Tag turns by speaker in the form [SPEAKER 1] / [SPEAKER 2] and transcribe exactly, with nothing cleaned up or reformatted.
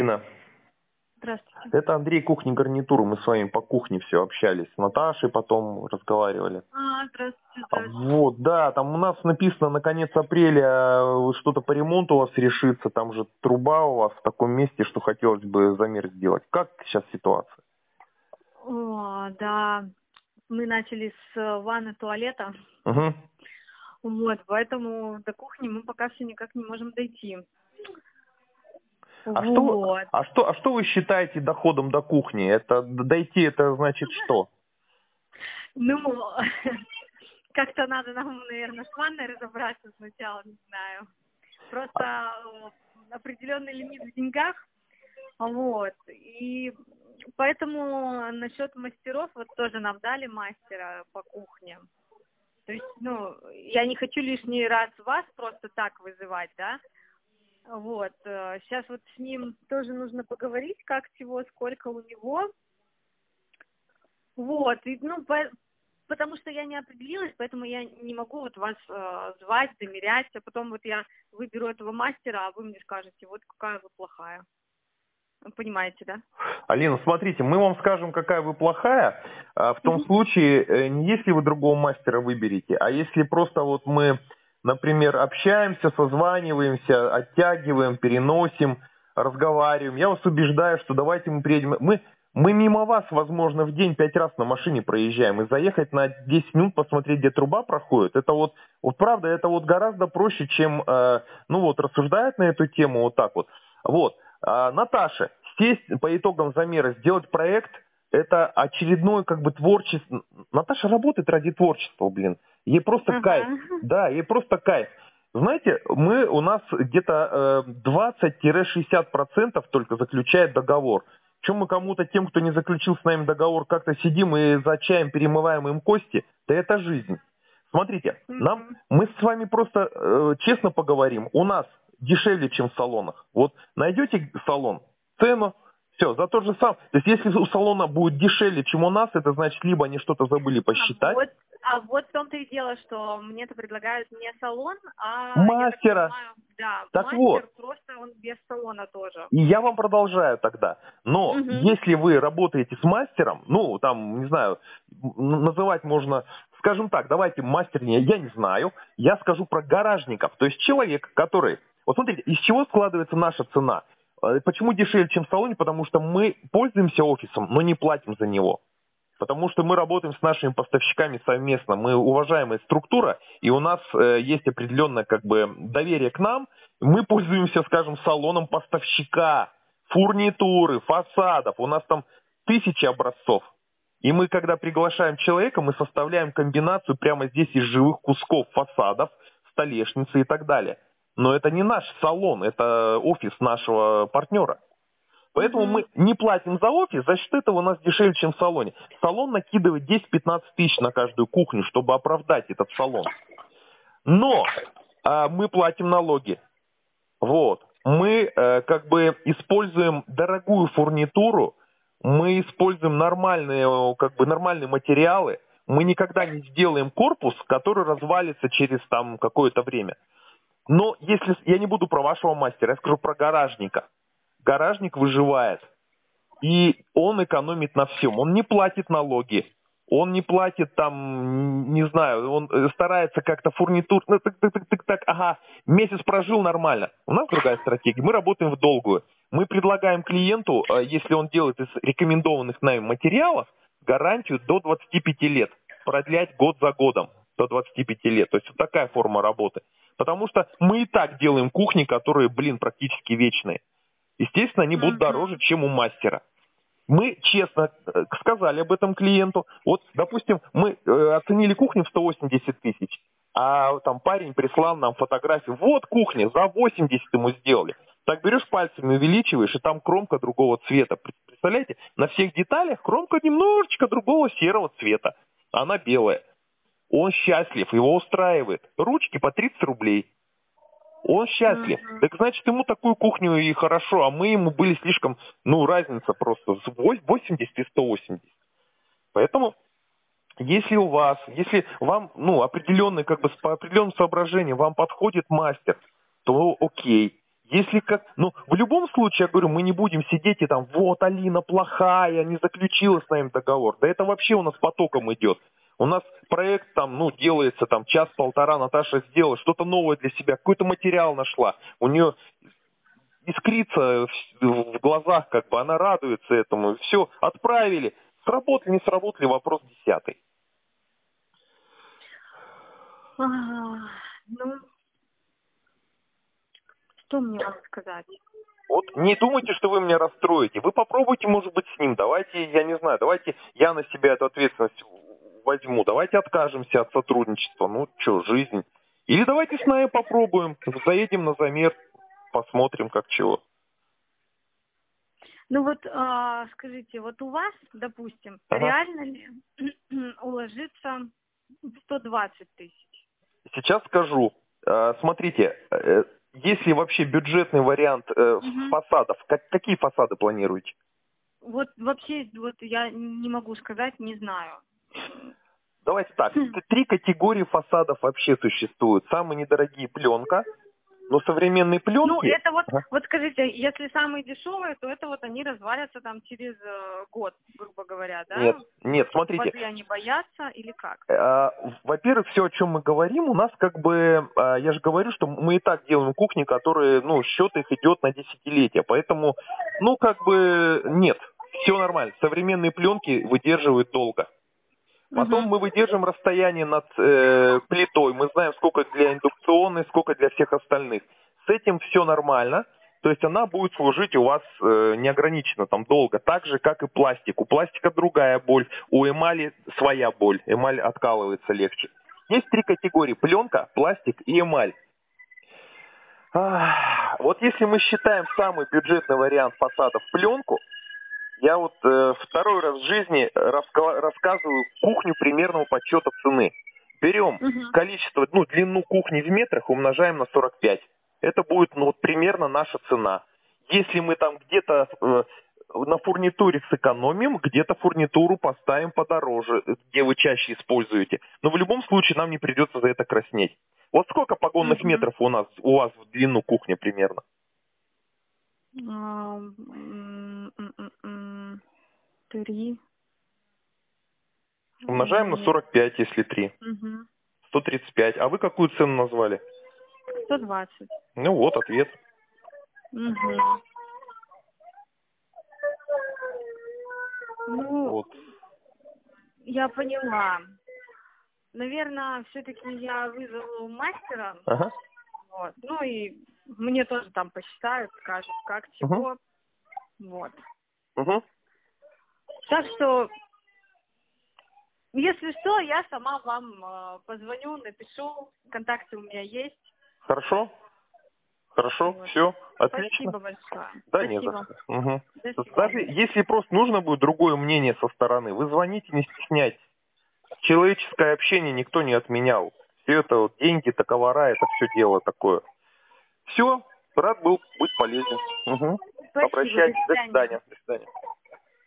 [SPEAKER 1] Ирина,
[SPEAKER 2] Здравствуйте.
[SPEAKER 1] это Андрей, кухня гарнитуры. Мы с вами по кухне все общались. С Наташей потом разговаривали.
[SPEAKER 2] А, здравствуйте,
[SPEAKER 1] А
[SPEAKER 2] здравствуйте.
[SPEAKER 1] Вот, да, там у нас написано на конец апреля э, что-то по ремонту у вас решится. Там же труба у вас в таком месте, что хотелось бы замер сделать. Как сейчас ситуация?
[SPEAKER 2] О, да, мы начали с э, ванны туалета,
[SPEAKER 1] Угу.
[SPEAKER 2] вот, поэтому до кухни мы пока все никак не можем дойти.
[SPEAKER 1] А что,
[SPEAKER 2] Вот.
[SPEAKER 1] а что, а что вы считаете доходом до кухни? Это дойти, это значит что?
[SPEAKER 2] Ну, как-то надо нам, наверное, с ванной разобраться сначала, не знаю. Просто э, определенный лимит в деньгах, вот, и поэтому насчет мастеров, вот тоже нам дали мастера по кухне. То есть, ну, я не хочу лишний раз вас просто так вызывать, да. Вот. Сейчас вот с ним тоже нужно поговорить, как чего, сколько у него. Вот. И, ну, по- потому что я не определилась, поэтому я не могу вот вас э, звать, замерять, а потом вот я выберу этого мастера, а вы мне скажете, вот какая вы плохая. Вы понимаете, да?
[SPEAKER 1] Алина, смотрите, мы вам скажем, какая вы плохая, а, в том
[SPEAKER 2] Мгм.
[SPEAKER 1] случае, э, не если вы другого мастера выберете, а если просто вот мы, например, общаемся, созваниваемся, оттягиваем, переносим, разговариваем. Я вас убеждаю, что давайте мы приедем. Мы, мы мимо вас, возможно, в день пять раз на машине проезжаем. И заехать на десять минут, посмотреть, где труба проходит, это вот, вот правда, это вот гораздо проще, чем, э, ну вот, рассуждать на эту тему вот так вот. Вот. А, Наташа, сесть по итогам замера, сделать проект, это очередной как бы творчество. Наташа работает ради творчества, блин. Ей просто кайф.
[SPEAKER 2] Ага.
[SPEAKER 1] Да, ей просто кайф. Знаете, мы, у нас где-то э, двадцать-шестьдесят процентов только заключает договор. Чем мы кому-то, тем, кто не заключил с нами договор, как-то сидим и за чаем перемываем им кости, да это жизнь. Смотрите, нам,
[SPEAKER 2] Мгм.
[SPEAKER 1] мы с вами просто э, честно поговорим. У нас дешевле, чем в салонах. Вот найдете салон, цену, все, за тот же сам. То есть если у салона будет дешевле, чем у нас, это значит, либо они что-то забыли
[SPEAKER 2] А
[SPEAKER 1] посчитать.
[SPEAKER 2] вот, а вот в том-то и дело, что мне это предлагают не салон, а, я так
[SPEAKER 1] Мастера.
[SPEAKER 2] понимаю, да,
[SPEAKER 1] Так вот,
[SPEAKER 2] мастер, просто он без салона тоже.
[SPEAKER 1] и я вам продолжаю тогда. Но
[SPEAKER 2] Угу.
[SPEAKER 1] если вы работаете с мастером, ну, там, не знаю, н- называть можно, скажем так, давайте мастер, не- я не знаю, я скажу про гаражников. То есть человек, который... Вот смотрите, из чего складывается наша цена? Э, Почему дешевле, чем в салоне? Потому что мы пользуемся офисом, но не платим за него. Потому что мы работаем с нашими поставщиками совместно, мы уважаемая структура, и у нас э, есть определенное как бы доверие к нам. Мы пользуемся, скажем, салоном поставщика, фурнитуры, фасадов. У нас там тысячи образцов. И мы, когда приглашаем человека, мы составляем комбинацию прямо здесь из живых кусков фасадов, столешницы и так далее. Но это не наш салон, это офис нашего партнера. Поэтому
[SPEAKER 2] Угу.
[SPEAKER 1] мы не платим за офис, за счет этого у нас дешевле, чем в салоне. Салон накидывает десять-пятнадцать тысяч на каждую кухню, чтобы оправдать этот салон. Но а, мы платим налоги. Вот. Мы э, как бы используем дорогую фурнитуру, мы используем нормальные, э, как бы нормальные материалы. Мы никогда не сделаем корпус, который развалится через там какое-то время. Но если я не буду про вашего мастера, я скажу про гаражника. Гаражник выживает. И он экономит на всем. Он не платит налоги. Он не платит там, не знаю, он э, старается как-то фурнитур, ну, так, так, так, так, так, ага, месяц прожил нормально. У нас другая стратегия, мы работаем в долгую. Мы предлагаем клиенту, э, если он делает из рекомендованных нами материалов, гарантию до двадцати пяти лет. Продлять год за годом до двадцати пяти лет. То есть вот такая форма работы. Потому что мы и так делаем кухни, которые, блин, практически вечные. Естественно, они будут дороже,
[SPEAKER 2] Угу.
[SPEAKER 1] чем у мастера. Мы честно э, сказали об этом клиенту. Вот, допустим, мы э, оценили кухню в сто восемьдесят тысяч, а там парень прислал нам фотографию. Вот кухня, за восемьдесят ему сделали. Так берешь пальцами, увеличиваешь, и там кромка другого цвета. Представляете? На всех деталях кромка немножечко другого серого цвета. Она белая. Он счастлив, его устраивает. Ручки по тридцать рублей. Он счастлив.
[SPEAKER 2] Угу.
[SPEAKER 1] Так значит, ему такую кухню и хорошо, а мы ему были слишком, ну, разница просто с восемьдесят и сто восемьдесят. Поэтому, если у вас, если вам, ну, определенный, как бы, по определенным соображениям вам подходит мастер, то окей. Если как, ну, в любом случае, я говорю, мы не будем сидеть и там, вот, Алина плохая, не заключила с нами договор. Да это вообще у нас потоком идет. У нас проект там, ну, делается там час-полтора, Наташа сделала, что-то новое для себя, какой-то материал нашла. У нее искрится в в глазах, как бы, она радуется этому. Все, отправили. Сработали, не сработали, вопрос десятый.
[SPEAKER 2] А, ну, что мне вам сказать?
[SPEAKER 1] Вот не думайте, что вы меня расстроите. Вы попробуйте, может быть, с ним. Давайте, я не знаю, давайте я на себя эту ответственность возьму. Давайте откажемся от сотрудничества. Ну, что, жизнь. Или давайте с нами попробуем. Заедем на замер, посмотрим, как чего.
[SPEAKER 2] Ну вот, а, скажите, вот у вас, допустим,
[SPEAKER 1] Ага.
[SPEAKER 2] реально ли уложиться в сто двадцать тысяч?
[SPEAKER 1] Сейчас скажу. Э, Смотрите, э, если вообще бюджетный вариант э,
[SPEAKER 2] Мгм.
[SPEAKER 1] фасадов, как- какие фасады планируете?
[SPEAKER 2] Вот вообще, вот я не могу сказать, не знаю.
[SPEAKER 1] Давайте так.
[SPEAKER 2] Хм.
[SPEAKER 1] т- Три категории фасадов вообще существуют. Самые недорогие пленка, но современные
[SPEAKER 2] Ну,
[SPEAKER 1] пленки.
[SPEAKER 2] это вот,
[SPEAKER 1] Ага.
[SPEAKER 2] вот скажите, если самые дешевые, то это вот они развалятся там через э, год, грубо говоря,
[SPEAKER 1] Нет,
[SPEAKER 2] да?
[SPEAKER 1] нет, смотрите.
[SPEAKER 2] Воды они боятся или как?
[SPEAKER 1] Э, Во-первых, все, о чем мы говорим, у нас как бы, э, я же говорю, что мы и так делаем кухни, которые, ну, счет их идет на десятилетия, поэтому, ну, как бы, нет, все нормально. Современные пленки выдерживают долго. Потом
[SPEAKER 2] Угу.
[SPEAKER 1] мы выдерживаем расстояние над э, плитой, мы знаем, сколько для индукционной, сколько для всех остальных. С этим все нормально. То есть она будет служить у вас э, неограниченно, там, долго. Так же, как и пластик. У пластика другая боль, у эмали своя боль. Эмаль откалывается легче. Есть три категории: пленка, пластик и эмаль. Ах, вот если мы считаем самый бюджетный вариант фасадов пленку, я вот э, второй раз в жизни раска- рассказываю кухню примерного подсчета цены. Берем
[SPEAKER 2] Угу.
[SPEAKER 1] количество, ну, длину кухни в метрах, умножаем на сорок пять. Это будет, ну, вот примерно наша цена. Если мы там где-то э, на фурнитуре сэкономим, где-то фурнитуру поставим подороже, где вы чаще используете. Но в любом случае нам не придется за это краснеть. Вот сколько погонных
[SPEAKER 2] Угу.
[SPEAKER 1] метров у нас, у вас в длину кухни примерно?
[SPEAKER 2] А, м, м, м, м, Три.
[SPEAKER 1] Умножаем на
[SPEAKER 2] Нет.
[SPEAKER 1] сорок пять, если три.
[SPEAKER 2] Угу.
[SPEAKER 1] сто тридцать пять. А вы какую цену назвали?
[SPEAKER 2] Сто двадцать.
[SPEAKER 1] Ну вот, ответ.
[SPEAKER 2] Угу. Ну,
[SPEAKER 1] Вот.
[SPEAKER 2] я поняла. Наверное, все-таки я вызову мастера.
[SPEAKER 1] Ага.
[SPEAKER 2] Вот. Ну и мне тоже там посчитают, скажут, как,
[SPEAKER 1] Угу.
[SPEAKER 2] чего. Вот.
[SPEAKER 1] Угу.
[SPEAKER 2] Так что, если что, я сама вам э, позвоню, напишу. Контакты у меня есть.
[SPEAKER 1] Хорошо? Хорошо,
[SPEAKER 2] Вот.
[SPEAKER 1] все, отлично.
[SPEAKER 2] Спасибо большое.
[SPEAKER 1] Да, не за
[SPEAKER 2] Спасибо.
[SPEAKER 1] что. Угу.
[SPEAKER 2] До
[SPEAKER 1] Даже
[SPEAKER 2] свидания.
[SPEAKER 1] если просто нужно будет другое мнение со стороны, вы звоните, не стесняйтесь. Человеческое общение никто не отменял. Все это вот деньги, договора, это все дело такое. Все, рад был быть полезен. Угу.
[SPEAKER 2] Спасибо. До
[SPEAKER 1] Обращайтесь. До
[SPEAKER 2] свидания.
[SPEAKER 1] свидания. До свидания.